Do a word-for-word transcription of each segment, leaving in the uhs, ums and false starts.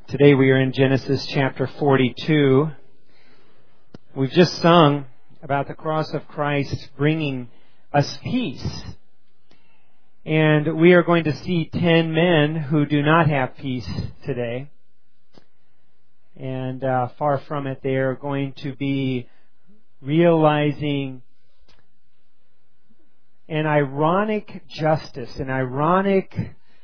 Today we are in Genesis chapter forty-two. We've just sung about the cross of Christ bringing us peace. And we are going to see ten men who do not have peace today. And uh, far from it, they are going to be realizing an ironic justice, an ironic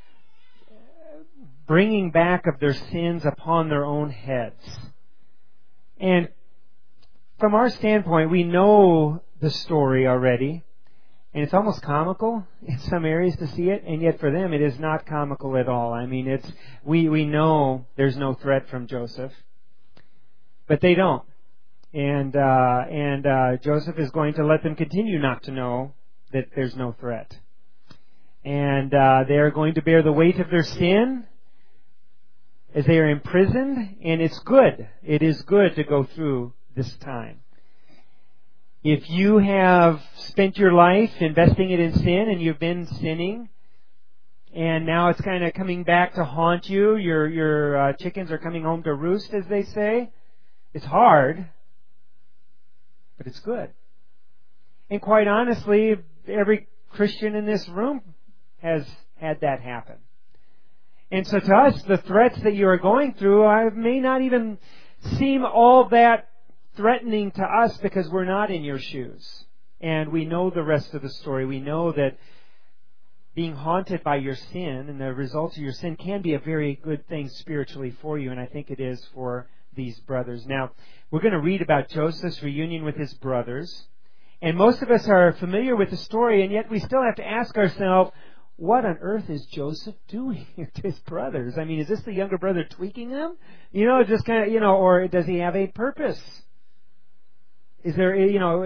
bringing back of their sins upon their own heads. And from our standpoint, we know the story already, and it's almost comical in some areas to see it, and yet for them it is not comical at all. I mean, it's we, we know there's no threat from Joseph, but they don't. And uh, and uh, Joseph is going to let them continue not to know that there's no threat. And uh, they are going to bear the weight of their sin as they are imprisoned, and it's good. It is good to go through this time. If you have spent your life investing it in sin and you've been sinning, and now it's kind of coming back to haunt you, your your uh, chickens are coming home to roost, as they say, it's hard, but it's good. And quite honestly, every Christian in this room has had that happen. And so to us, the threats that you are going through uh, may not even seem all that threatening to us because we're not in your shoes. And we know the rest of the story. We know that being haunted by your sin and the results of your sin can be a very good thing spiritually for you, and I think it is for these brothers. Now, we're going to read about Joseph's reunion with his brothers. And most of us are familiar with the story, and yet we still have to ask ourselves, what on earth is Joseph doing here to his brothers? I mean, is this the younger brother tweaking them? You know, just kind of, you know, or does he have a purpose? Is there, you know,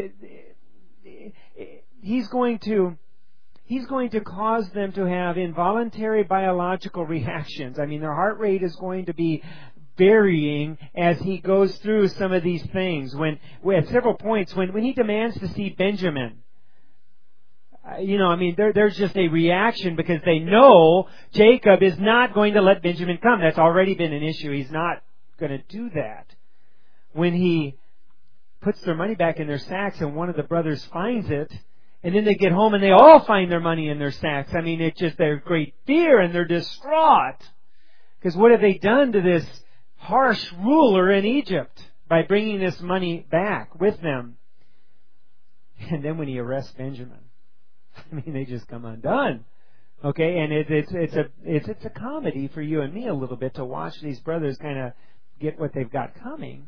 he's going to, he's going to cause them to have involuntary biological reactions. I mean, their heart rate is going to be varying as he goes through some of these things. When, at several points, when, when he demands to see Benjamin, You know, I mean, there, there's just a reaction because they know Jacob is not going to let Benjamin come. That's already been an issue. He's not going to do that. When he puts their money back in their sacks and one of the brothers finds it, and then they get home and they all find their money in their sacks. I mean, it's just their great fear and they're distraught. Because what have they done to this harsh ruler in Egypt by bringing this money back with them? And then when he arrests Benjamin, I mean, they just come undone. Okay, and it, it's it's a it's it's a comedy for you and me a little bit to watch these brothers kind of get what they've got coming.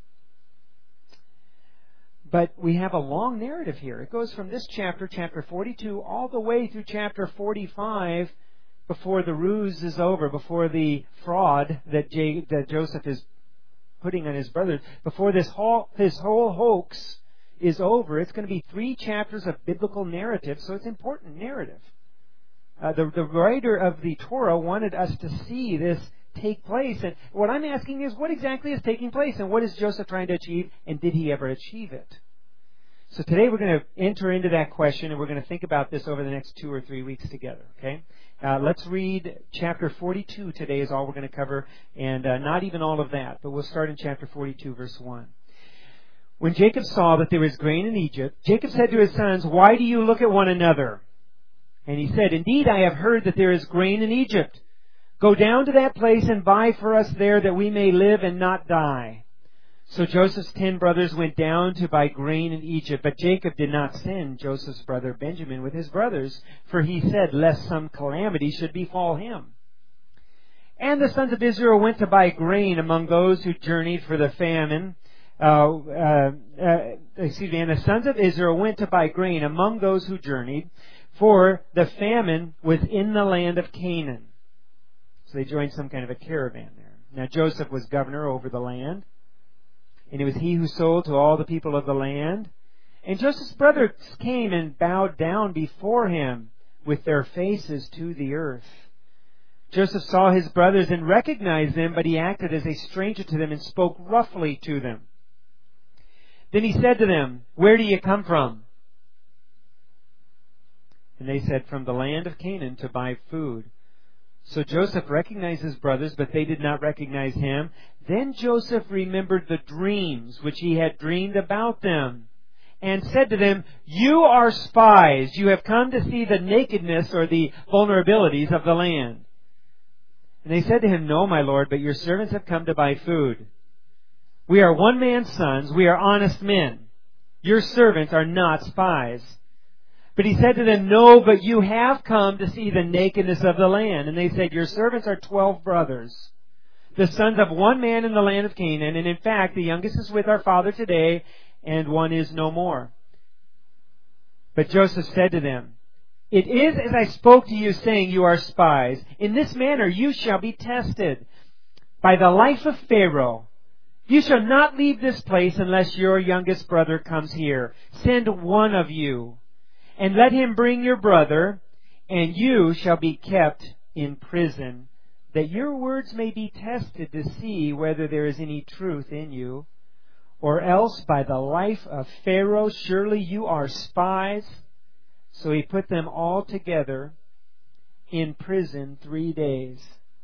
But we have a long narrative here. It goes from this chapter, chapter forty-two, all the way through chapter forty-five, before the ruse is over, before the fraud that, J, that Joseph is putting on his brothers, before this whole this whole hoax is over. It's going to be three chapters of biblical narrative, so it's important narrative. Uh, the, the writer of the Torah wanted us to see this take place, and what I'm asking is, what exactly is taking place, and what is Joseph trying to achieve, and did he ever achieve it? So today we're going to enter into that question, and we're going to think about this over the next two or three weeks together, okay? Uh, let's read chapter forty-two today is all we're going to cover, and uh, not even all of that, but we'll start in chapter forty-two, verse one. When Jacob saw that there was grain in Egypt, Jacob said to his sons, "Why do you look at one another?" And he said, "Indeed, I have heard that there is grain in Egypt. Go down to that place and buy for us there that we may live and not die." So Joseph's ten brothers went down to buy grain in Egypt, but Jacob did not send Joseph's brother Benjamin with his brothers, for he said, lest some calamity should befall him. And the sons of Israel went to buy grain among those who journeyed for the famine. Uh, uh, uh, excuse me, and the sons of Israel went to buy grain among those who journeyed, for the famine was in the land of Canaan. So they joined some kind of a caravan there. Now Joseph was governor over the land, and it was he who sold to all the people of the land. And Joseph's brothers came and bowed down before him with their faces to the earth. Joseph saw his brothers and recognized them, but he acted as a stranger to them and spoke roughly to them. Then he said to them, "Where do you come from?" And they said, "From the land of Canaan to buy food." So Joseph recognized his brothers, but they did not recognize him. Then Joseph remembered the dreams which he had dreamed about them, and said to them, "You are spies. You have come to see the nakedness or the vulnerabilities of the land." And they said to him, "No, my lord, but your servants have come to buy food. We are one man's sons. We are honest men. Your servants are not spies." But he said to them, "No, but you have come to see the nakedness of the land." And they said, "Your servants are twelve brothers, the sons of one man in the land of Canaan. And in fact, the youngest is with our father today, and one is no more." But Joseph said to them, "It is as I spoke to you, saying, you are spies. In this manner you shall be tested. By the life of Pharaoh, you shall not leave this place unless your youngest brother comes here. Send one of you, and let him bring your brother, and you shall be kept in prison, that your words may be tested to see whether there is any truth in you. Or else by the life of Pharaoh, surely you are spies." So he put them all together in prison three days.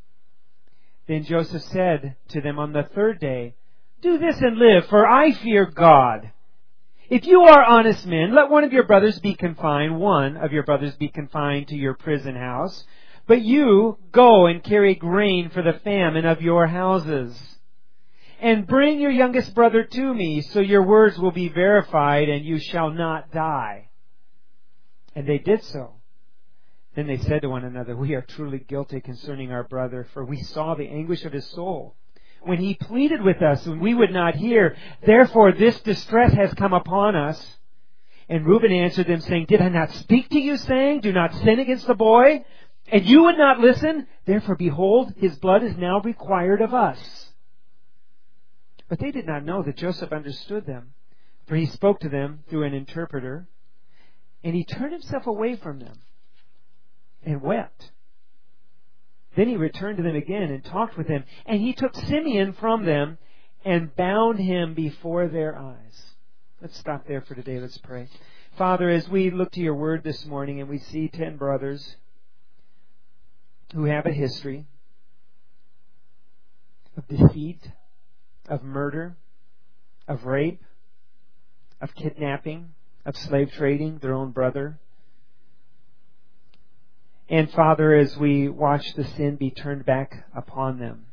Then Joseph said to them on the third day, "Do this and live, for I fear God. If you are honest men, let one of your brothers be confined, one of your brothers be confined to your prison house. But you go and carry grain for the famine of your houses. And bring your youngest brother to me, so your words will be verified, and you shall not die." And they did so. Then they said to one another, "We are truly guilty concerning our brother, for we saw the anguish of his soul when he pleaded with us, and we would not hear. Therefore this distress has come upon us." And Reuben answered them, saying, "Did I not speak to you, saying, do not sin against the boy? And you would not listen? Therefore, behold, his blood is now required of us." But they did not know that Joseph understood them, for he spoke to them through an interpreter. And he turned himself away from them and wept. Then he returned to them again and talked with them. And he took Simeon from them and bound him before their eyes. Let's stop there for today. Let's pray. Father, as we look to your word this morning and we see ten brothers who have a history of deceit, of murder, of rape, of kidnapping, of slave trading, their own brother. And Father, as we watch the sin be turned back upon them,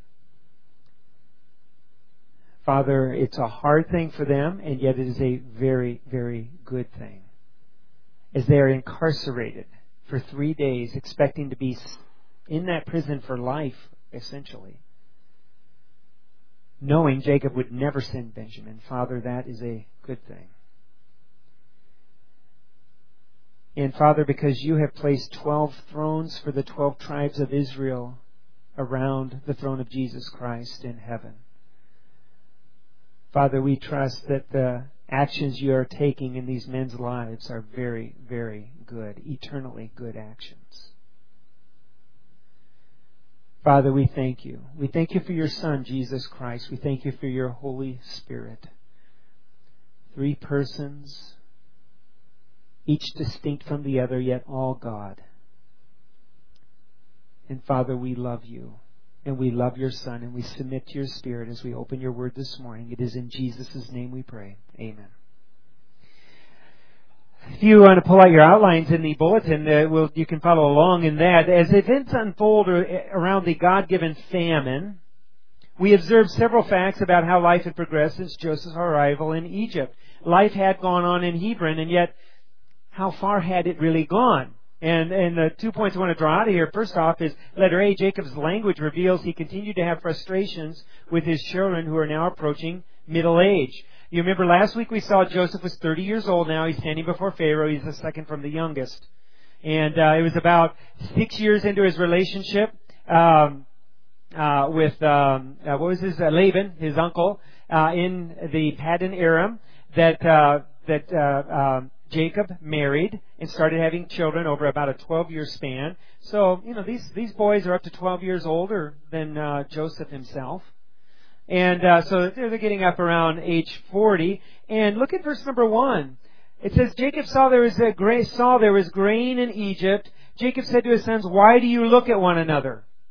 Father, it's a hard thing for them, and yet it is a very, very good thing. As they are incarcerated for three days, expecting to be in that prison for life, essentially, knowing Jacob would never send Benjamin. Father, that is a good thing. And Father, because you have placed twelve thrones for the twelve tribes of Israel around the throne of Jesus Christ in heaven, Father, we trust that the actions you are taking in these men's lives are very, very good, eternally good actions. Father, we thank you. We thank you for your Son, Jesus Christ. We thank you for your Holy Spirit. Three persons, each distinct from the other, yet all God. And Father, we love you, and we love your Son, and we submit to your Spirit as we open your word this morning. It is in Jesus' name we pray. Amen. If you want to pull out your outlines in the bulletin, uh, we'll, you can follow along in that. As events unfold around the God-given famine, we observe several facts about how life had progressed since Joseph's arrival in Egypt. Life had gone on in Hebron, and yet how far had it really gone? And, and the two points I want to draw out of here, first off, is letter A, Jacob's language reveals he continued to have frustrations with his children who are now approaching middle age. You remember last week we saw Joseph was thirty years old now. He's standing before Pharaoh. He's the second from the youngest. And uh, it was about six years into his relationship um, uh, with, um, uh, what was his, uh, Laban, his uncle, uh, in the Paddan Aram, that, uh, that, uh, um, Jacob married and started having children over about a twelve-year span. So, you know, these these boys are up to twelve years older than uh, Joseph himself. And uh, so they're getting up around age forty. And look at verse number one. It says, Jacob saw there was a gra- saw there was grain in Egypt. Jacob said to his sons, "Why do you look at one another?"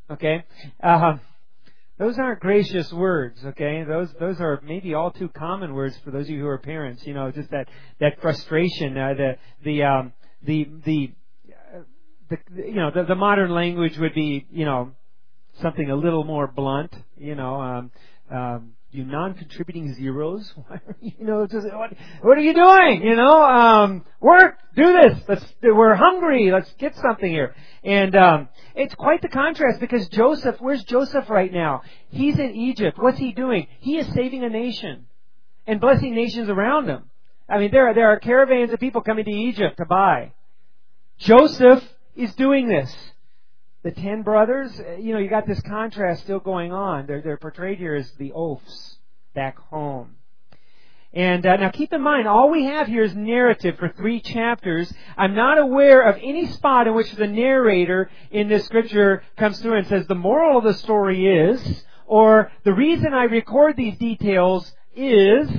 Okay? Uh, those aren't gracious words, okay? Those those are maybe all too common words for those of you who are parents. You know, just that that frustration, uh, the the um, the the, uh, the you know the, the modern language would be, you know, something a little more blunt. You know, um, um, you non-contributing zeros. you know, just what what are you doing? You know, um, work, do this. Let's we're hungry. Let's get something here. And um, it's quite the contrast because Joseph, where's Joseph right now? He's in Egypt. What's he doing? He is saving a nation and blessing nations around him. I mean, there are, there are caravans of people coming to Egypt to buy. Joseph is doing this. The ten brothers, you know, you got this contrast still going on. They're, they're portrayed here as the oafs back home. And uh, now keep in mind, all we have here is narrative for three chapters. I'm not aware of any spot in which the narrator in this scripture comes through and says, the moral of the story is, or the reason I record these details is,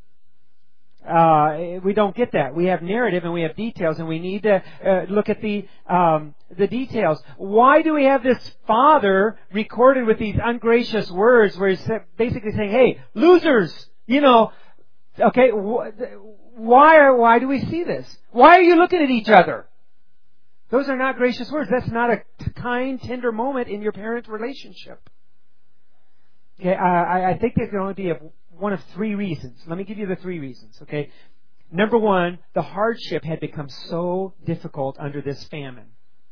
uh, we don't get that. We have narrative and we have details, and we need to uh, look at the um, the details. Why do we have this father recorded with these ungracious words where he's basically saying, hey, losers, you know, okay, why are, why do we see this? Why are you looking at each other? Those are not gracious words. That's not a kind, tender moment in your parent relationship. Okay, I, I think there can only be a, one of three reasons. Let me give you the three reasons, okay? Number one, the hardship had become so difficult under this famine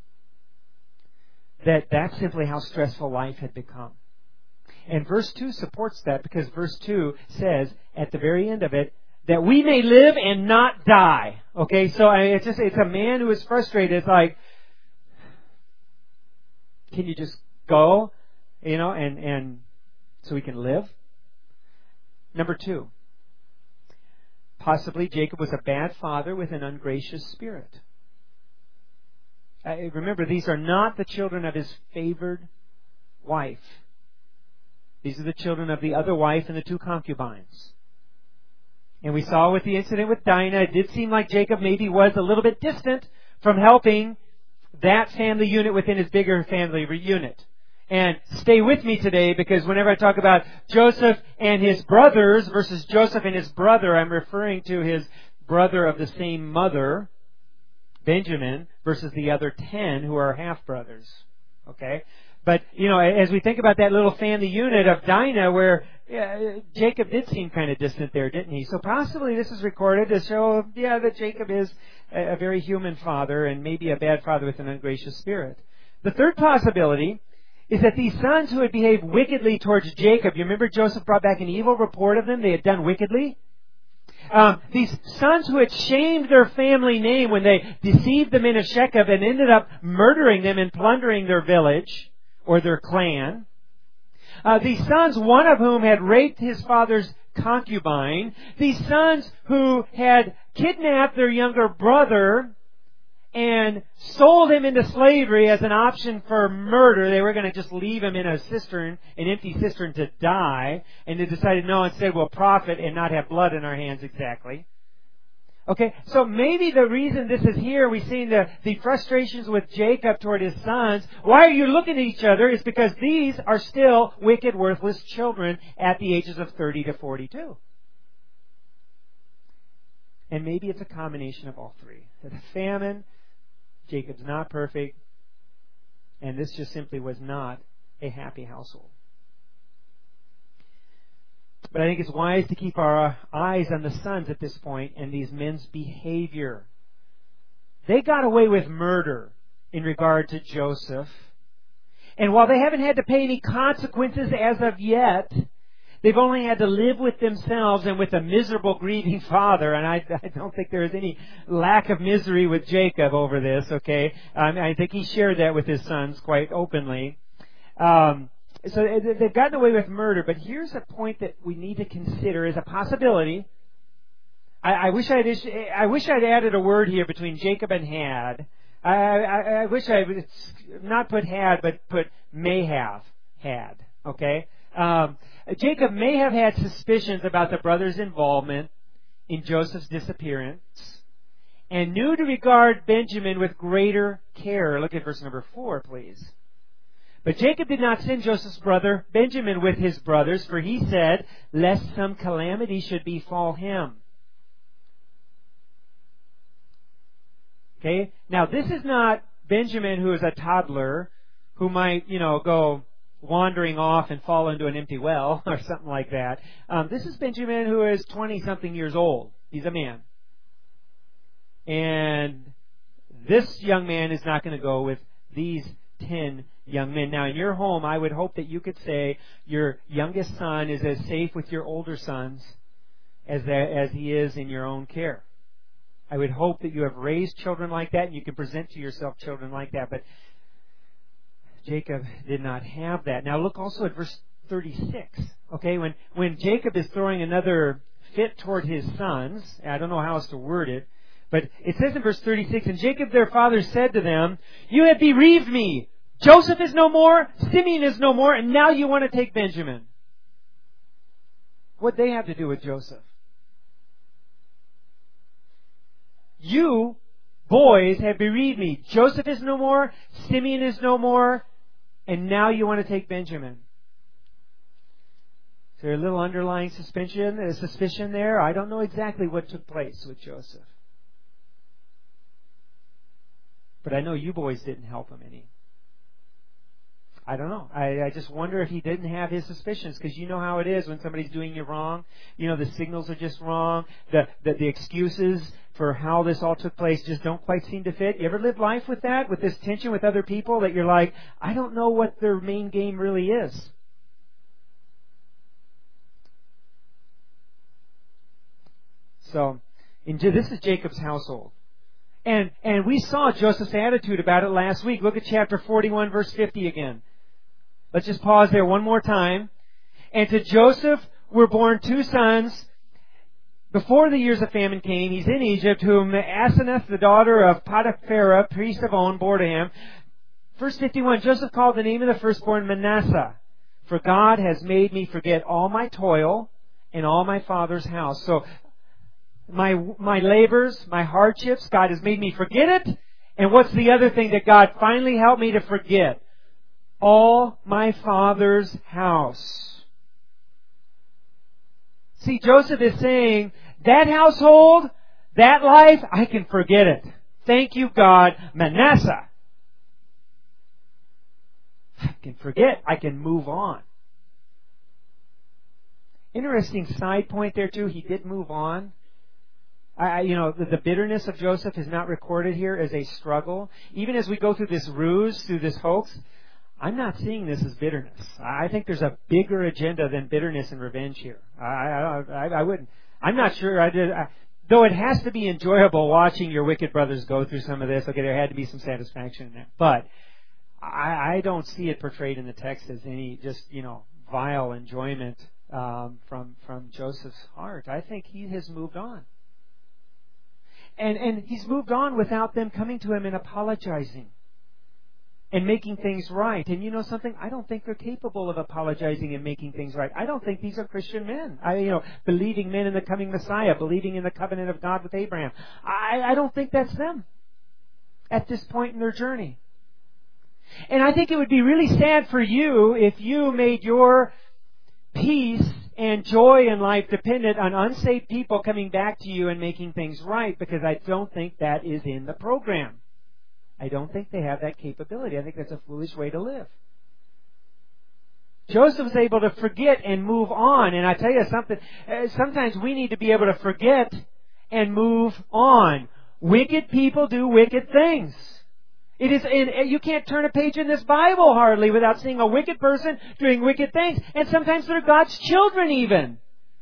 that that's simply how stressful life had become. And verse two supports that because verse two says at the very end of it that we may live and not die. Okay, so I mean, it's just it's a man who is frustrated. It's like, can you just go, you know, and and so we can live? Number two, possibly Jacob was a bad father with an ungracious spirit. Uh, remember, these are not the children of his favored wife. These are the children of the other wife and the two concubines. And we saw with the incident with Dinah, it did seem like Jacob maybe was a little bit distant from helping that family unit within his bigger family unit. And stay with me today because whenever I talk about Joseph and his brothers versus Joseph and his brother, I'm referring to his brother of the same mother, Benjamin, versus the other ten who are half-brothers. Okay? But, you know, as we think about that little family unit of Dinah where uh, Jacob did seem kind of distant there, didn't he? So possibly this is recorded to show, yeah, that Jacob is a, a very human father and maybe a bad father with an ungracious spirit. The third possibility is that these sons who had behaved wickedly towards Jacob, you remember Joseph brought back an evil report of them, they had done wickedly? Um, these sons who had shamed their family name when they deceived the men of Shechem and ended up murdering them and plundering their village or their clan. Uh, these sons, one of whom had raped his father's concubine. These sons who had kidnapped their younger brother and sold him into slavery as an option for murder. They were going to just leave him in a cistern, an empty cistern to die. And they decided, no, instead we'll profit and not have blood in our hands exactly. Okay, so maybe the reason this is here, we've seen the, the frustrations with Jacob toward his sons. Why are you looking at each other? Is because these are still wicked, worthless children at the ages of thirty to forty-two. And maybe it's a combination of all three. The famine, Jacob's not perfect, and this just simply was not a happy household. But I think it's wise to keep our eyes on the sons at this point and these men's behavior. They got away with murder in regard to Joseph. And while they haven't had to pay any consequences as of yet, they've only had to live with themselves and with a miserable, grieving father. And I, I don't think there is any lack of misery with Jacob over this, okay? Um, I think he shared that with his sons quite openly. Um, so they've gotten away with murder. But here's a point that we need to consider as a possibility. I, I wish I'd I wish I'd added a word here between Jacob and had. I, I, I wish I would not put had, but put may have had, okay? Um, Jacob may have had suspicions about the brothers' involvement in Joseph's disappearance and knew to regard Benjamin with greater care. Look at verse number four, please. But Jacob did not send Joseph's brother Benjamin with his brothers, for he said, lest some calamity should befall him. Okay? Now, this is not Benjamin, who is a toddler, who might, you know, go wandering off and fall into an empty well or something like that. Um, this is Benjamin, who is twenty-something years old. He's a man. And this young man is not going to go with these ten young men. Now, in your home, I would hope that you could say your youngest son is as safe with your older sons as that, as he is in your own care. I would hope that you have raised children like that and you can present to yourself children like that. But Jacob did not have that. Now, look also at verse thirty-six. Okay, when, when Jacob is throwing another fit toward his sons, I don't know how else to word it, but it says in verse thirty-six, and Jacob their father said to them, you have bereaved me. Joseph is no more, Simeon is no more, and now you want to take Benjamin. What'd they have to do with Joseph? You, boys, have bereaved me. Joseph is no more, Simeon is no more, and now you want to take Benjamin. Is there a little underlying suspicion, a suspicion there? I don't know exactly what took place with Joseph. But I know you boys didn't help him any. I don't know. I, I just wonder if he didn't have his suspicions, because you know how it is when somebody's doing you wrong. You know, the signals are just wrong. The, the, the excuses for how this all took place just don't quite seem to fit. You ever live life with that, with this tension with other people that you're like, I don't know what their main game really is. So, in, this is Jacob's household. And, and we saw Joseph's attitude about it last week. Look at chapter forty-one, verse fifty again. Let's just pause there one more time. And to Joseph were born two sons before the years of famine came. He's in Egypt, whom Asenath, the daughter of Potiphera, priest of On, bore to him. Verse fifty-one, Joseph called the name of the firstborn Manasseh, for God has made me forget all my toil and all my father's house. So, my my labors, my hardships, God has made me forget it. And what's the other thing that God finally helped me to forget? All my father's house. See, Joseph is saying, that household, that life, I can forget it. Thank you, God. Manasseh. I can forget. I can move on. Interesting side point there too. He did move on. I, you know, the, the bitterness of Joseph is not recorded here as a struggle. Even as we go through this ruse, through this hoax, I'm not seeing this as bitterness. I think there's a bigger agenda than bitterness and revenge here. I, I, I, I wouldn't. I'm not sure. I did. I, though it has to be enjoyable watching your wicked brothers go through some of this. Okay, there had to be some satisfaction in that, but I, I don't see it portrayed in the text as any just you know vile enjoyment um, from from Joseph's heart. I think he has moved on. And and he's moved on without them coming to him and apologizing and making things right. And you know something? I don't think they're capable of apologizing and making things right. I don't think these are Christian men. I, you know, believing men in the coming Messiah, believing in the covenant of God with Abraham. I, I don't think that's them at this point in their journey. And I think it would be really sad for you if you made your peace and joy in life dependent on unsaved people coming back to you and making things right, because I don't think that is in the program. I don't think they have that capability. I think that's a foolish way to live. Joseph was able to forget and move on. And I tell you something, sometimes we need to be able to forget and move on. Wicked people do wicked things. It is, and you can't turn a page in this Bible hardly without seeing a wicked person doing wicked things. And sometimes they're God's children even.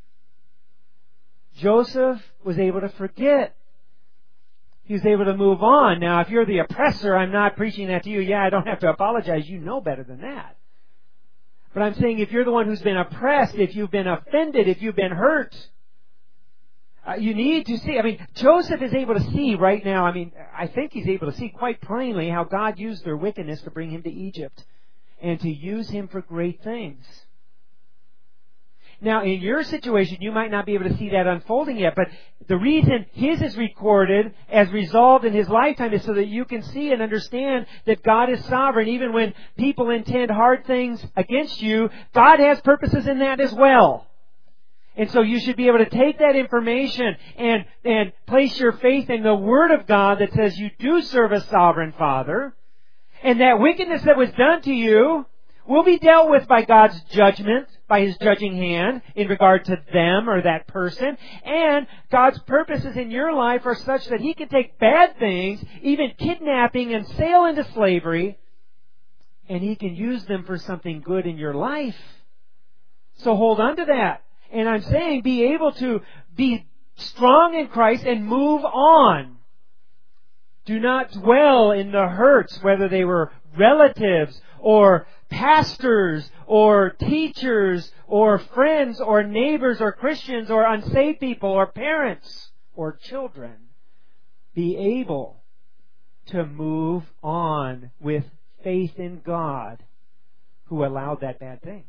Joseph was able to forget. He was able to move on. Now, if you're the oppressor, I'm not preaching that to you. Yeah, I don't have to apologize. You know better than that. But I'm saying if you're the one who's been oppressed, if you've been offended, if you've been hurt, Uh, you need to see. I mean, Joseph is able to see right now. I mean, I think he's able to see quite plainly how God used their wickedness to bring him to Egypt and to use him for great things. Now, in your situation, you might not be able to see that unfolding yet, but the reason his is recorded as resolved in his lifetime is so that you can see and understand that God is sovereign. Even when people intend hard things against you, God has purposes in that as well. And so you should be able to take that information and, and place your faith in the Word of God that says you do serve a sovereign Father, and that wickedness that was done to you will be dealt with by God's judgment, by His judging hand in regard to them or that person. And God's purposes in your life are such that He can take bad things, even kidnapping and sale into slavery, and He can use them for something good in your life. So hold on to that. And I'm saying be able to be strong in Christ and move on. Do not dwell in the hurts, whether they were relatives or pastors or teachers or friends or neighbors or Christians or unsaved people or parents or children. Be able to move on with faith in God who allowed that bad thing.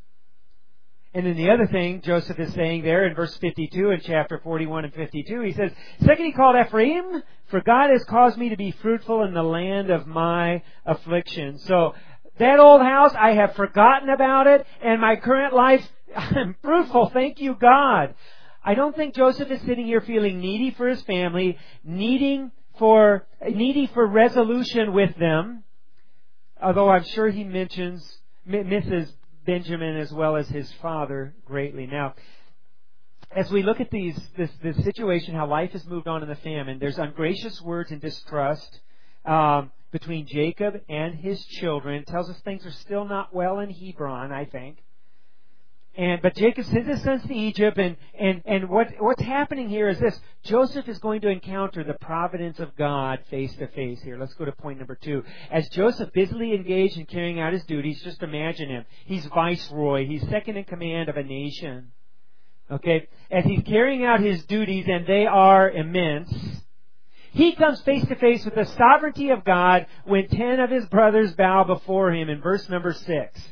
And then the other thing Joseph is saying there in verse fifty-two in chapter forty-one and fifty-two, he says, second he called Ephraim, for God has caused me to be fruitful in the land of my affliction. So that old house, I have forgotten about it, and my current life, I'm fruitful. Thank you, God. I don't think Joseph is sitting here feeling needy for his family, needing for needy for resolution with them, although I'm sure he mentions Missus Benjamin as well as his father greatly. Now, as we look at these this, this situation, how life has moved on in the famine, there's ungracious words and distrust um, between Jacob and his children. It tells us things are still not well in Hebron, I think. And but Jacob sends his sons to Egypt, and, and, and what what's happening here is this. Joseph is going to encounter the providence of God face to face here. Let's go to point number two. As Joseph busily engaged in carrying out his duties, just imagine him. He's viceroy. He's second in command of a nation. Okay? As he's carrying out his duties, and they are immense, he comes face to face with the sovereignty of God when ten of his brothers bow before him in verse number six.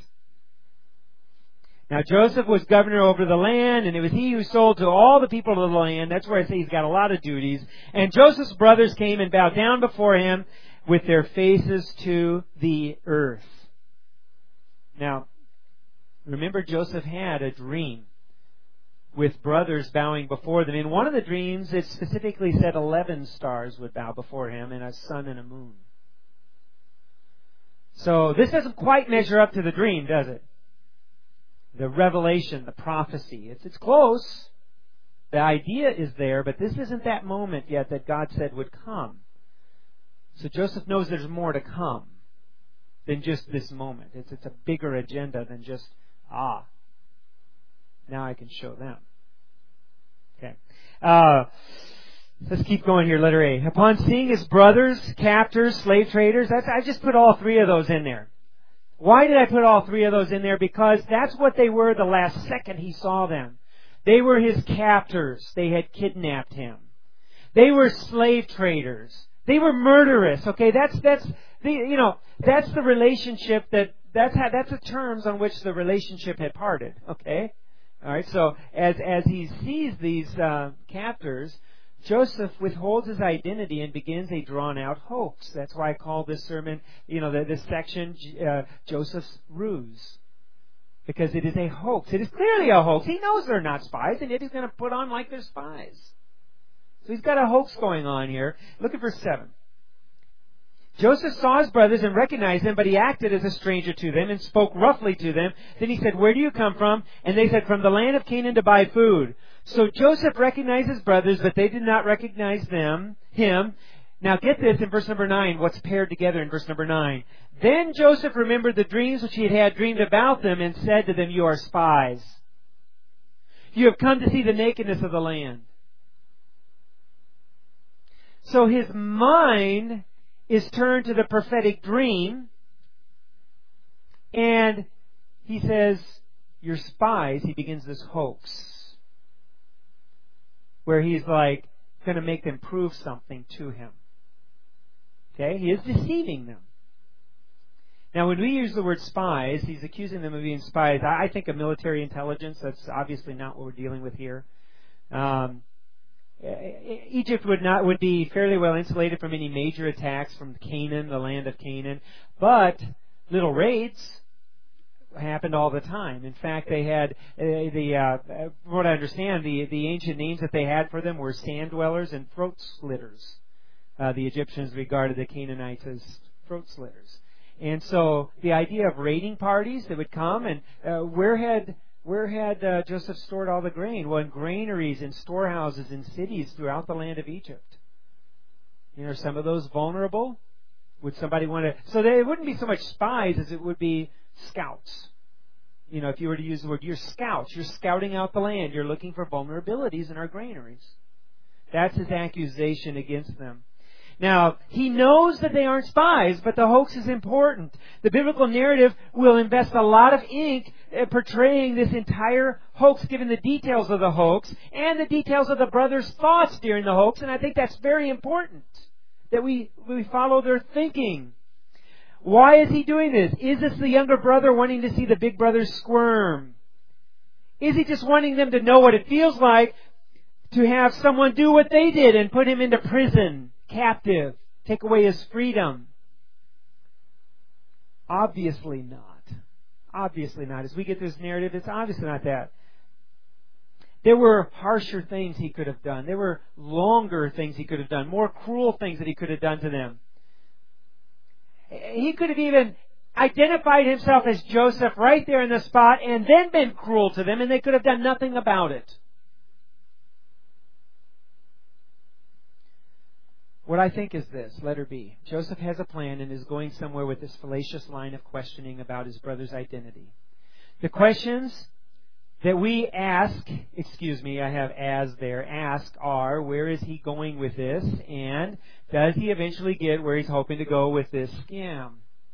Now Joseph was governor over the land, and it was he who sold to all the people of the land. That's where I say he's got a lot of duties. And Joseph's brothers came and bowed down before him with their faces to the earth. Now, remember Joseph had a dream with brothers bowing before them. In one of the dreams, it specifically said eleven stars would bow before him, and a sun and a moon. So this doesn't quite measure up to the dream, does it? The revelation, the prophecy. It's, it's close. The idea is there, but this isn't that moment yet that God said would come. So Joseph knows there's more to come than just this moment. It's, it's a bigger agenda than just, ah, now I can show them. Okay. Uh, let's keep going here, letter A. Upon seeing his brothers, captors, slave traders, that's, I just put all three of those in there. Why did I put all three of those in there? Because that's what they were the last second he saw them. They were his captors. They had kidnapped him. They were slave traders. They were murderous. Okay, that's that's the you know that's the relationship that that's how, that's the terms on which the relationship had parted. Okay, all right. So as as he sees these uh, captors, Joseph withholds his identity and begins a drawn-out hoax. That's why I call this sermon, you know, this section, uh, Joseph's ruse. Because it is a hoax. It is clearly a hoax. He knows they're not spies, and yet he's going to put on like they're spies. So he's got a hoax going on here. Look at verse seven. Joseph saw his brothers and recognized them, but he acted as a stranger to them and spoke roughly to them. Then he said, "Where do you come from?" And they said, "From the land of Canaan to buy food." So Joseph recognized his brothers, but they did not recognize them, him. Now get this in verse number nine, what's paired together in verse number nine. Then Joseph remembered the dreams which he had had dreamed about them and said to them, "You are spies. You have come to see the nakedness of the land." So his mind is turned to the prophetic dream, and he says, "You're spies." He begins this hoax where he's like going to make them prove something to him. Okay? He is deceiving them. Now, when we use the word spies, he's accusing them of being spies. I think of military intelligence. That's obviously not what we're dealing with here. Um, Egypt would not would be fairly well insulated from any major attacks from Canaan, the land of Canaan, but little raids happened all the time. In fact, they had uh, the uh, from what I understand, the the ancient names that they had for them were sand dwellers and throat slitters. Uh, the Egyptians regarded the Canaanites as throat slitters, and so the idea of raiding parties that would come and uh, where had Where had uh, Joseph stored all the grain? Well, in granaries and storehouses in cities throughout the land of Egypt. You know, are some of those vulnerable? Would somebody want to... So they, it wouldn't be so much spies as it would be scouts. You know, if you were to use the word, you're scouts. You're scouting out the land. You're looking for vulnerabilities in our granaries. That's his accusation against them. Now, he knows that they aren't spies, but the hoax is important. The biblical narrative will invest a lot of ink portraying this entire hoax, given the details of the hoax and the details of the brothers' thoughts during the hoax, and I think that's very important, that we, we follow their thinking. Why is he doing this? Is this the younger brother wanting to see the big brothers squirm? Is he just wanting them to know what it feels like to have someone do what they did and put him into prison? Captive, take away his freedom? Obviously not. Obviously not. As we get this narrative, it's obviously not that. There were harsher things he could have done. There were longer things he could have done. More cruel things that he could have done to them. He could have even identified himself as Joseph right there in the spot and then been cruel to them, and they could have done nothing about it. What I think is this, letter B. Joseph has a plan and is going somewhere with this fallacious line of questioning about his brother's identity. The questions that we ask, excuse me, I have as there, ask are, where is he going with this? And does he eventually get where he's hoping to go with this scam?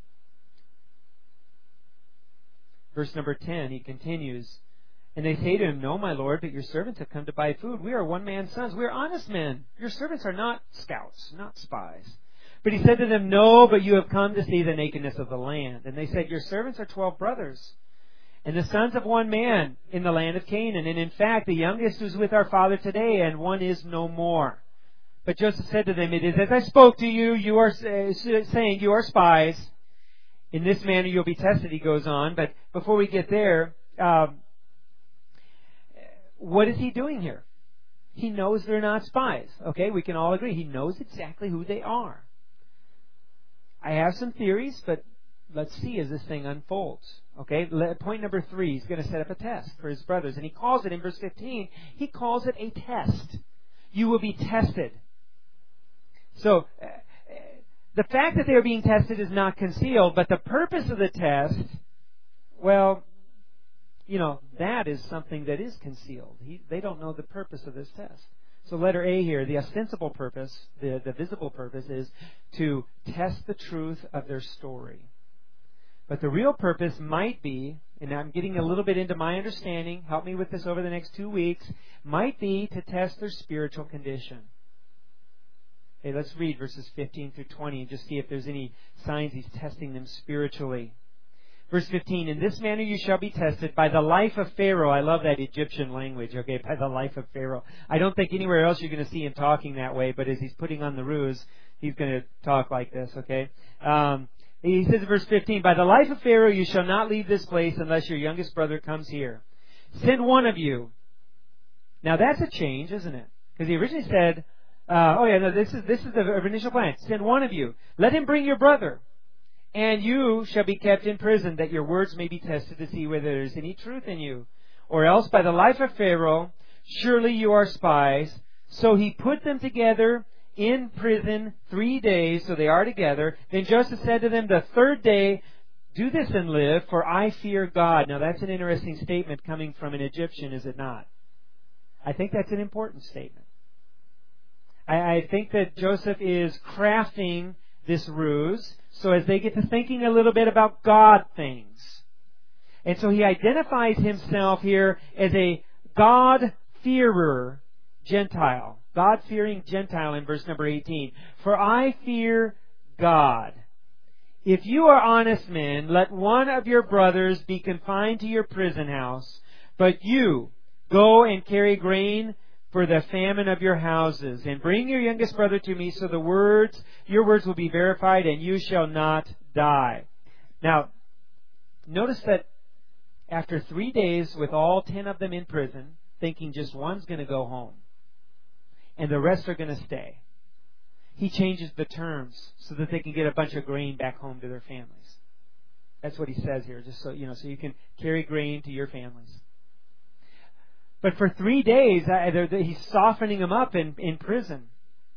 Verse number ten, he continues, and they say to him, no, my lord, but your servants have come to buy food. We are one man's sons. We are honest men. Your servants are not scouts, not spies. But he said to them, no, but you have come to see the nakedness of the land. And they said, your servants are twelve brothers, and the sons of one man in the land of Canaan. And in fact, the youngest is with our father today, and one is no more. But Joseph said to them, it is as I spoke to you, you are saying you are spies. In this manner you'll be tested, he goes on. But before we get there, um, what is he doing here? He knows they're not spies. Okay, we can all agree. He knows exactly who they are. I have some theories, but let's see as this thing unfolds. Okay, point number three, he's going to set up a test for his brothers. And he calls it, in verse fifteen, he calls it a test. You will be tested. So, uh, the fact that they are being tested is not concealed, but the purpose of the test, well, you know, that is something that is concealed. He, they don't know the purpose of this test. So letter A here, the ostensible purpose, the, the visible purpose is to test the truth of their story. But the real purpose might be, and I'm getting a little bit into my understanding, help me with this over the next two weeks, might be to test their spiritual condition. Okay, let's read verses fifteen through twenty and just see if there's any signs he's testing them spiritually. Verse fifteen, in this manner you shall be tested by the life of Pharaoh. I love that Egyptian language, okay, by the life of Pharaoh. I don't think anywhere else you're going to see him talking that way, but as he's putting on the ruse, he's going to talk like this, okay? Um, he says in verse fifteen, by the life of Pharaoh you shall not leave this place unless your youngest brother comes here. Send one of you. Now that's a change, isn't it? Because he originally said, uh, oh yeah, no, this is, this is the initial plan. Send one of you. Let him bring your brother. And you shall be kept in prison, that your words may be tested to see whether there is any truth in you. Or else by the life of Pharaoh, surely you are spies. So he put them together in prison three days, so they are together. Then Joseph said to them, the third day, do this and live, for I fear God. Now that's an interesting statement coming from an Egyptian, is it not? I think that's an important statement. I, I think that Joseph is crafting this ruse, so as they get to thinking a little bit about God things. And so he identifies himself here as a God-fearer Gentile. God-fearing Gentile in verse number eighteen. For I fear God. If you are honest men, let one of your brothers be confined to your prison house, but you go and carry grain for the famine of your houses, and bring your youngest brother to me, so the words, your words will be verified, and you shall not die. Now, notice that after three days with all ten of them in prison, thinking just one's going to go home, and the rest are going to stay, he changes the terms so that they can get a bunch of grain back home to their families. That's what he says here, just so you know, so you can carry grain to your families. But for three days, he's softening them up in, in prison.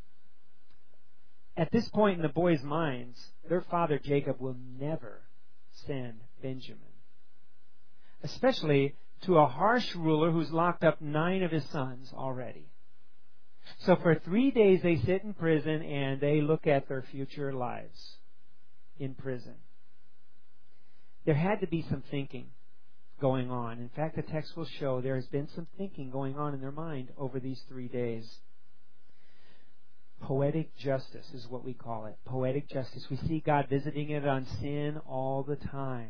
At this point in the boys' minds, their father Jacob will never send Benjamin, especially to a harsh ruler who's locked up nine of his sons already. So for three days they sit in prison and they look at their future lives in prison. There had to be some thinking going on. In fact, the text will show there has been some thinking going on in their mind over these three days. Poetic justice is what we call it. Poetic justice. We see God visiting it on sin all the time.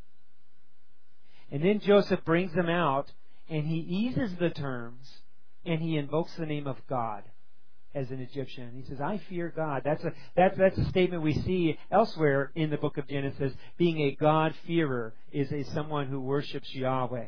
And then Joseph brings them out and he eases the terms and he invokes the name of God as an Egyptian. He says, I fear God. That's a, that's, that's a statement we see elsewhere in the book of Genesis. Being a God-fearer is a someone who worships Yahweh.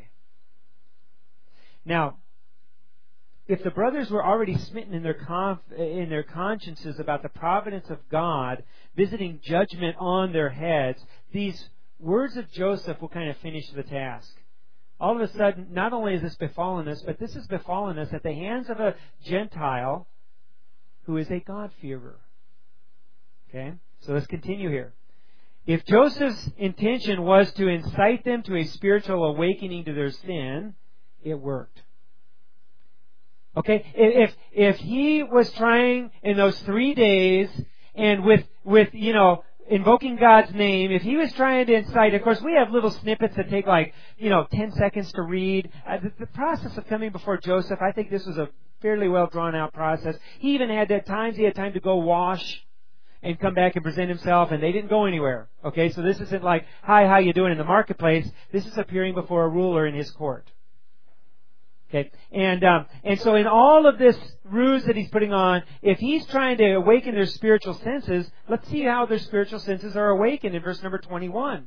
Now, if the brothers were already smitten in their conf- in their consciences about the providence of God visiting judgment on their heads, these words of Joseph will kind of finish the task. All of a sudden, not only has this befallen us, but this has befallen us at the hands of a Gentile who is a God-fearer. Okay? So let's continue here. If Joseph's intention was to incite them to a spiritual awakening to their sin, it worked. Okay? If if he was trying in those three days and with with you know invoking God's name, if he was trying to incite, of course we have little snippets that take like you know ten seconds to read. Uh, the, the process of coming before Joseph, I think this was a fairly well drawn out process. He even had at times he had time to go wash and come back and present himself, and they didn't go anywhere. Okay, so this isn't like, hi, how you doing in the marketplace. This is appearing before a ruler in his court. Okay, and um, and so in all of this ruse that he's putting on, if he's trying to awaken their spiritual senses, let's see how their spiritual senses are awakened in verse number twenty-one.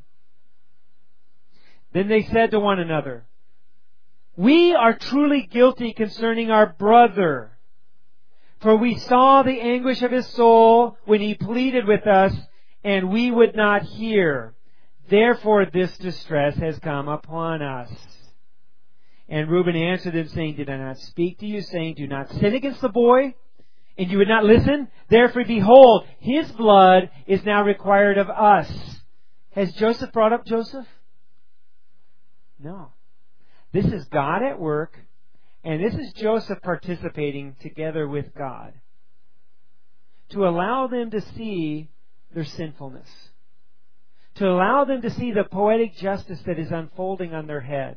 Then they said to one another, we are truly guilty concerning our brother, for we saw the anguish of his soul when he pleaded with us, and we would not hear. Therefore this distress has come upon us. And Reuben answered them, saying, did I not speak to you, saying, do not sin against the boy? And you would not listen? Therefore, behold, his blood is now required of us. Has Joseph brought up Joseph? No. This is God at work, and this is Joseph participating together with God to allow them to see their sinfulness, to allow them to see the poetic justice that is unfolding on their head.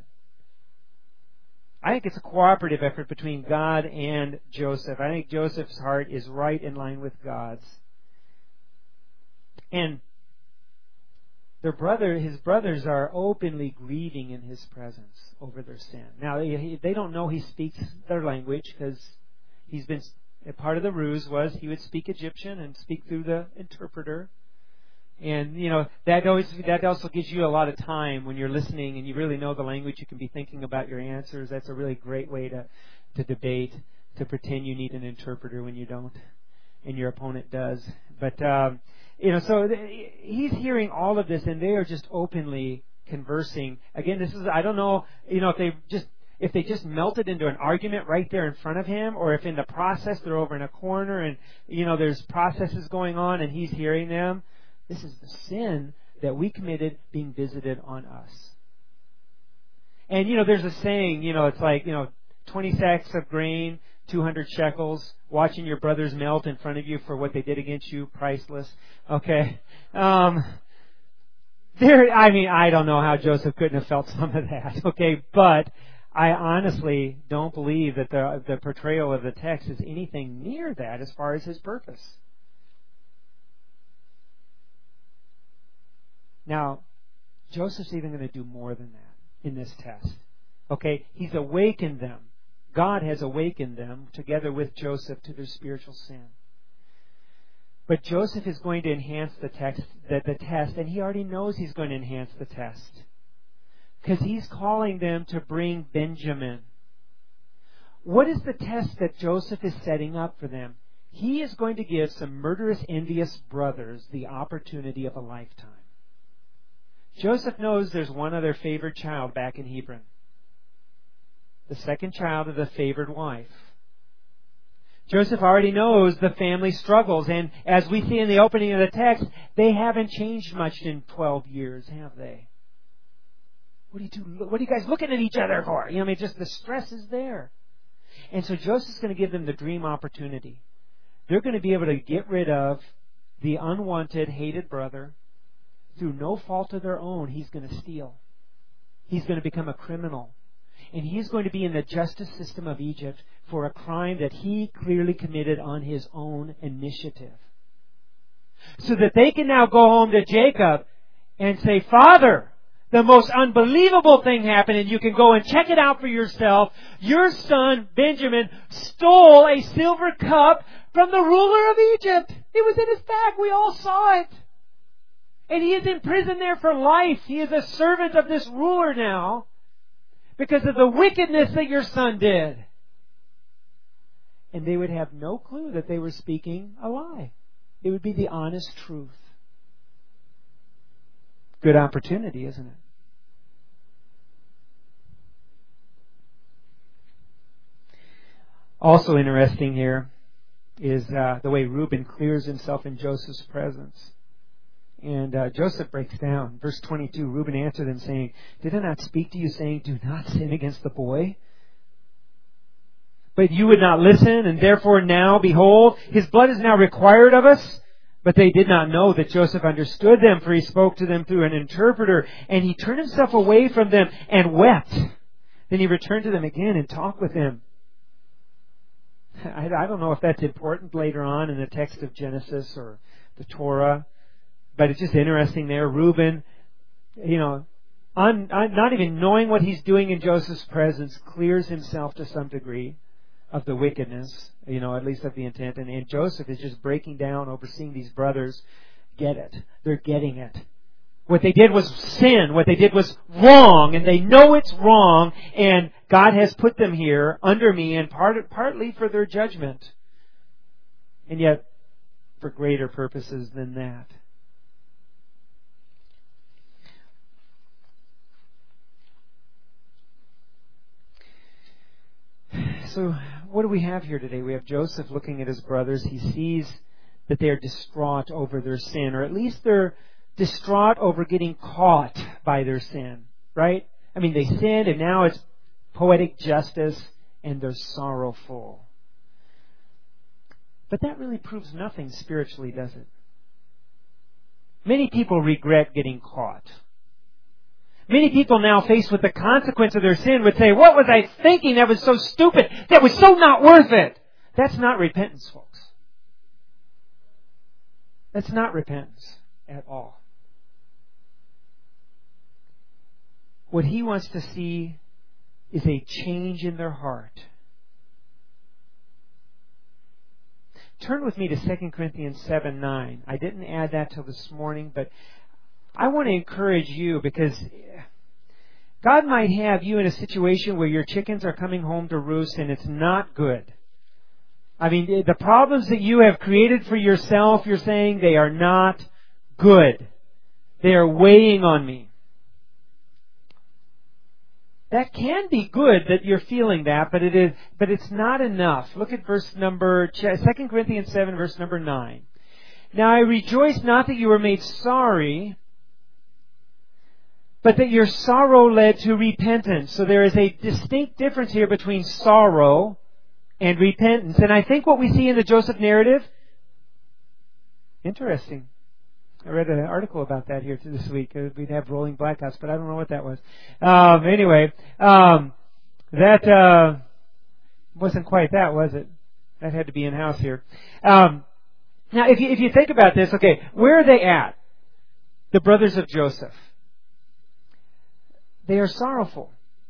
I think it's a cooperative effort between God and Joseph. I think Joseph's heart is right in line with God's. And their brother, his brothers are openly grieving in his presence over their sin. Now, they, they don't know he speaks their language because he's been, a part of the ruse was he would speak Egyptian and speak through the interpreter. And, you know, that always, that also gives you a lot of time when you're listening and you really know the language. You can be thinking about your answers. That's a really great way to, to debate, to pretend you need an interpreter when you don't, and your opponent does. But, um, you know, so he's hearing all of this and they are just openly conversing. Again, this is, I don't know, you know, if they just, if they just melted into an argument right there in front of him, or if in the process they're over in a corner and, you know, there's processes going on and he's hearing them. This is the sin that we committed being visited on us. And, you know, there's a saying, you know, it's like, you know, twenty sacks of grain, two hundred shekels, watching your brothers melt in front of you for what they did against you, priceless. Okay. Um, there, I mean, I don't know how Joseph couldn't have felt some of that. Okay. But I honestly don't believe that the, the portrayal of the text is anything near that as far as his purpose. Now, Joseph's even going to do more than that in this test. Okay, he's awakened them. God has awakened them together with Joseph to their spiritual sin. But Joseph is going to enhance the, text, the, the test, and he already knows he's going to enhance the test. Because he's calling them to bring Benjamin. What is the test that Joseph is setting up for them? He is going to give some murderous, envious brothers the opportunity of a lifetime. Joseph knows there's one other favored child back in Hebron. The second child of the favored wife. Joseph already knows the family struggles, and as we see in the opening of the text, they haven't changed much in twelve years, have they? What are you, two, what are you guys looking at each other for? You know, I mean, just the stress is there. And so Joseph's going to give them the dream opportunity. They're going to be able to get rid of the unwanted, hated brother. Through no fault of their own, he's going to steal. He's going to become a criminal. And he's going to be in the justice system of Egypt for a crime that he clearly committed on his own initiative. So that they can now go home to Jacob and say, Father, the most unbelievable thing happened, and you can go and check it out for yourself. Your son, Benjamin, stole a silver cup from the ruler of Egypt. It was in his bag. We all saw it. And he is in prison there for life. He is a servant of this ruler now because of the wickedness that your son did. And they would have no clue that they were speaking a lie. It would be the honest truth. Good opportunity, isn't it? Also interesting here is uh, the way Reuben clears himself in Joseph's presence. And uh, Joseph breaks down. Verse twenty-two, Reuben answered them saying, Did I not speak to you saying, do not sin against the boy? But you would not listen, and therefore now, behold, his blood is now required of us. But they did not know that Joseph understood them, for he spoke to them through an interpreter, and he turned himself away from them and wept. Then he returned to them again and talked with them. I, I don't know if that's important later on in the text of Genesis or the Torah, but it's just interesting there. Reuben, you know, un, un, not even knowing what he's doing in Joseph's presence, clears himself to some degree of the wickedness, you know, at least of the intent. And, and Joseph is just breaking down, overseeing these brothers get it. They're getting it. What they did was sin. What they did was wrong, and they know it's wrong, and God has put them here under me, and part, partly for their judgment, and yet for greater purposes than that. So what do we have here today? We have Joseph looking at his brothers. He sees that they are distraught over their sin, or at least they're distraught over getting caught by their sin, right? I mean, they sinned, and now it's poetic justice, and they're sorrowful. But that really proves nothing spiritually, does it? Many people regret getting caught. Many people now faced with the consequence of their sin would say, what was I thinking? That was so stupid. That was so not worth it. That's not repentance, folks. That's not repentance at all. What he wants to see is a change in their heart. Turn with me to Second Corinthians seven nine. I didn't add that till this morning, but I want to encourage you, because God might have you in a situation where your chickens are coming home to roost and it's not good. I mean, the problems that you have created for yourself, you're saying they are not good. They are weighing on me. That can be good that you're feeling that, but it is, but it's not enough. Look at verse number, Second Corinthians seven, verse number nine. Now I rejoice not that you were made sorry, but that your sorrow led to repentance. So there is a distinct difference here between sorrow and repentance. And I think what we see in the Joseph narrative, interesting. I read an article about that here this week. We'd have rolling blackouts, but I don't know what that was. Um, anyway, um, that uh, wasn't quite that, was it? That had to be in-house here. Um, now, if you, if you think about this, okay, where are they at? The brothers of Joseph. They are sorrowful.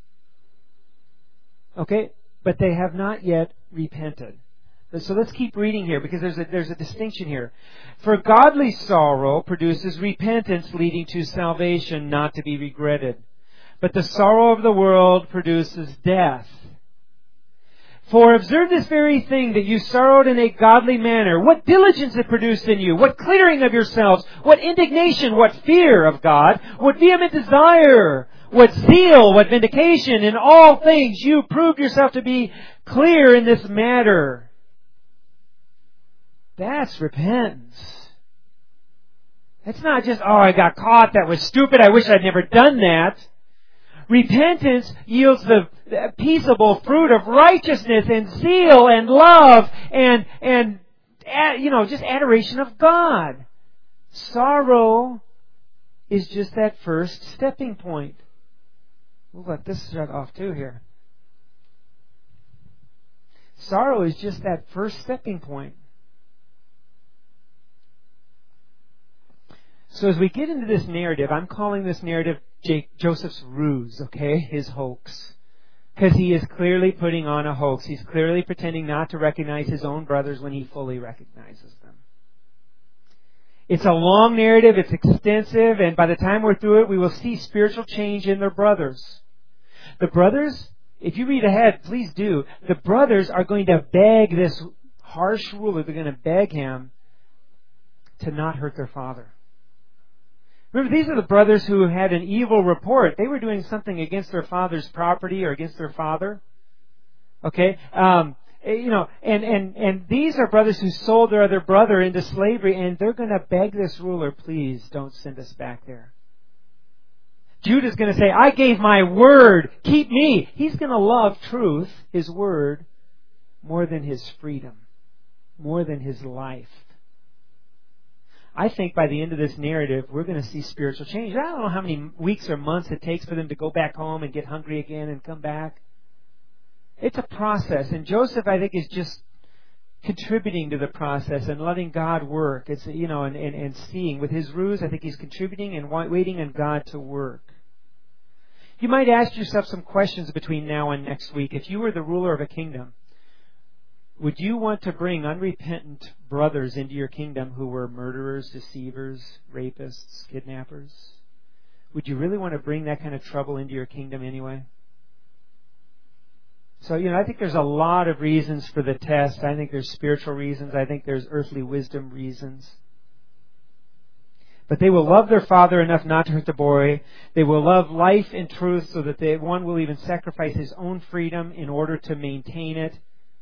Okay? But they have not yet repented. So let's keep reading here because there's a, there's a distinction here. For godly sorrow produces repentance leading to salvation not to be regretted. But the sorrow of the world produces death. For observe this very thing, that you sorrowed in a godly manner. What diligence it produced in you? What clearing of yourselves? What indignation? What fear of God? What vehement desire? What zeal? What vindication? In all things you proved yourself to be clear in this matter. That's repentance. It's not just, oh, I got caught, that was stupid, I wish I'd never done that. Repentance yields the peaceable fruit of righteousness and zeal and love and, and you know, just adoration of God. Sorrow is just that first stepping point. We'll let this shut off too here. Sorrow is just that first stepping point. So as we get into this narrative, I'm calling this narrative Jake, Joseph's ruse, okay? His hoax. Because he is clearly putting on a hoax. He's clearly pretending not to recognize his own brothers when he fully recognizes them. It's a long narrative, it's extensive, and by the time we're through it, we will see spiritual change in their brothers. The brothers, if you read ahead, please do, the brothers are going to beg this harsh ruler, they're going to beg him to not hurt their father. Remember, these are the brothers who had an evil report. They were doing something against their father's property or against their father. Okay? Um, you know, and, and, and these are brothers who sold their other brother into slavery, and they're going to beg this ruler, please don't send us back there. Judah's going to say, I gave my word, keep me. He's going to love truth, his word, more than his freedom, more than his life. I think by the end of this narrative, we're going to see spiritual change. I don't know how many weeks or months it takes for them to go back home and get hungry again and come back. It's a process. And Joseph, I think, is just contributing to the process and letting God work. It's, you know, and, and, and seeing. With his ruse, I think he's contributing and waiting on God to work. You might ask yourself some questions between now and next week. If you were the ruler of a kingdom, would you want to bring unrepentant brothers into your kingdom who were murderers, deceivers, rapists, kidnappers? Would you really want to bring that kind of trouble into your kingdom anyway? So, you know, I think there's a lot of reasons for the test. I think there's spiritual reasons. I think there's earthly wisdom reasons. But they will love their father enough not to hurt the boy. They will love life and truth so that they, one will even sacrifice his own freedom in order to maintain it.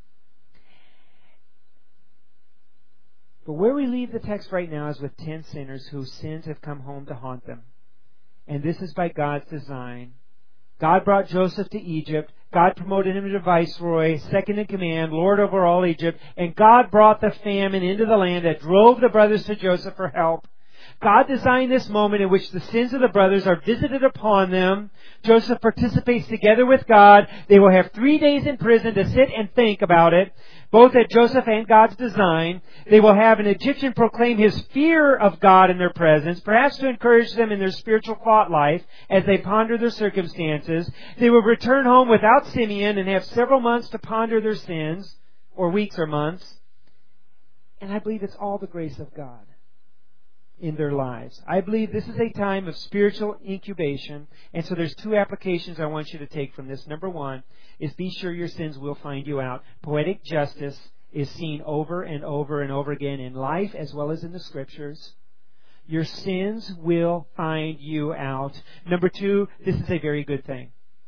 But where we leave the text right now is with ten sinners whose sins have come home to haunt them. And this is by God's design. God brought Joseph to Egypt. God promoted him to viceroy, second in command, Lord over all Egypt. And God brought the famine into the land that drove the brothers to Joseph for help. God designed this moment in which the sins of the brothers are visited upon them. Joseph participates together with God. They will have three days in prison to sit and think about it, both at Joseph and God's design. They will have an Egyptian proclaim his fear of God in their presence, perhaps to encourage them in their spiritual thought life as they ponder their circumstances. They will return home without Simeon and have several months to ponder their sins, or weeks or months. And I believe it's all the grace of God in their lives. I believe this is a time of spiritual incubation. And so there's two applications I want you to take from this. Number one is be sure your sins will find you out. Poetic justice is seen over and over and over again in life as well as in the Scriptures. Your sins will find you out. Number two, this is a very good thing.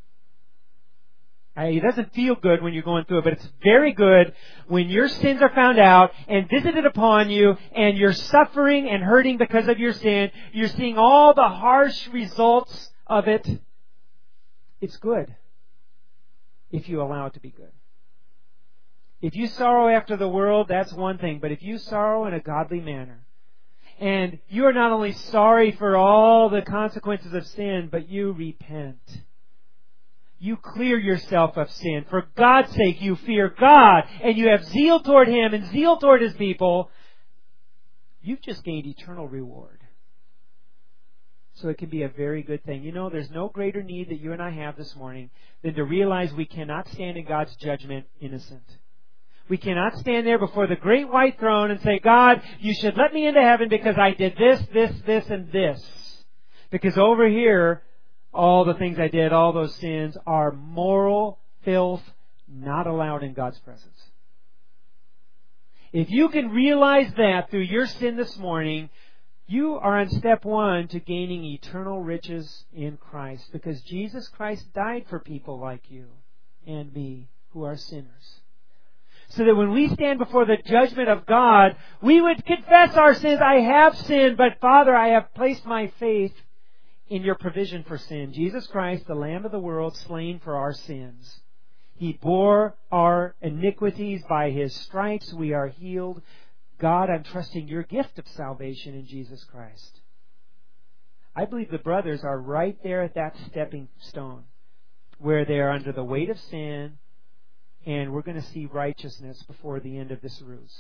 It doesn't feel good when you're going through it, but it's very good when your sins are found out and visited upon you and you're suffering and hurting because of your sin. You're seeing all the harsh results of it. It's good if you allow it to be good. If you sorrow after the world, that's one thing. But if you sorrow in a godly manner, and you are not only sorry for all the consequences of sin, but you repent. You clear yourself of sin. For God's sake, you fear God, and you have zeal toward Him and zeal toward His people. You've just gained eternal reward. So it can be a very good thing. You know, there's no greater need that you and I have this morning than to realize we cannot stand in God's judgment innocent. We cannot stand there before the great white throne and say, God, you should let me into heaven because I did this, this, this, and this. Because over here, all the things I did, all those sins are moral filth not allowed in God's presence. If you can realize that through your sin this morning, you are on step one to gaining eternal riches in Christ, because Jesus Christ died for people like you and me who are sinners. So that when we stand before the judgment of God, we would confess our sins. I have sinned, but Father, I have placed my faith in your provision for sin. Jesus Christ, the Lamb of the world, slain for our sins. He bore our iniquities. By His stripes we are healed. God, I'm trusting your gift of salvation in Jesus Christ. I believe the brothers are right there at that stepping stone where they are under the weight of sin, and we're going to see righteousness before the end of this ruse.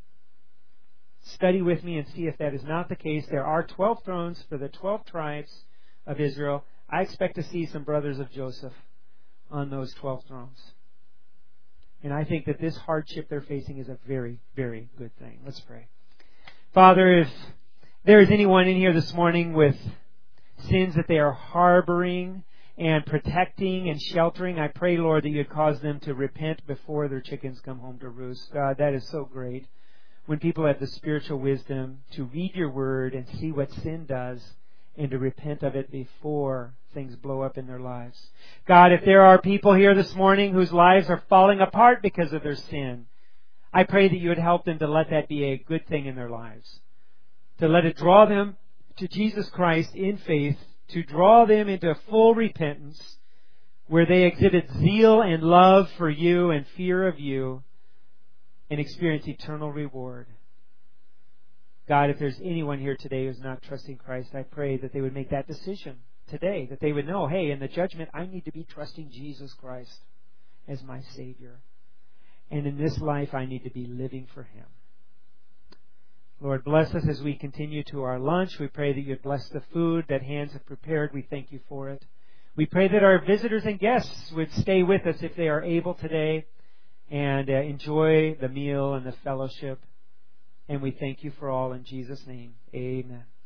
Study with me and see if that is not the case. There are twelve thrones for the twelve tribes of Israel. I expect to see some brothers of Joseph on those twelve thrones. And I think that this hardship they're facing is a very, very good thing. Let's pray. Father, if there is anyone in here this morning with sins that they are harboring and protecting and sheltering, I pray, Lord, that you'd cause them to repent before their chickens come home to roost. God, that is so great. When people have the spiritual wisdom to read your word and see what sin does and to repent of it before things blow up in their lives. God, if there are people here this morning whose lives are falling apart because of their sin, I pray that you would help them to let that be a good thing in their lives. To let it draw them to Jesus Christ in faith, to draw them into full repentance, where they exhibit zeal and love for you and fear of you, and experience eternal reward. God, if there's anyone here today who's not trusting Christ, I pray that they would make that decision today, that they would know, hey, in the judgment, I need to be trusting Jesus Christ as my Savior. And in this life, I need to be living for Him. Lord, bless us as we continue to our lunch. We pray that you'd bless the food that hands have prepared. We thank you for it. We pray that our visitors and guests would stay with us if they are able today and uh, enjoy the meal and the fellowship. And we thank you for all in Jesus' name. Amen.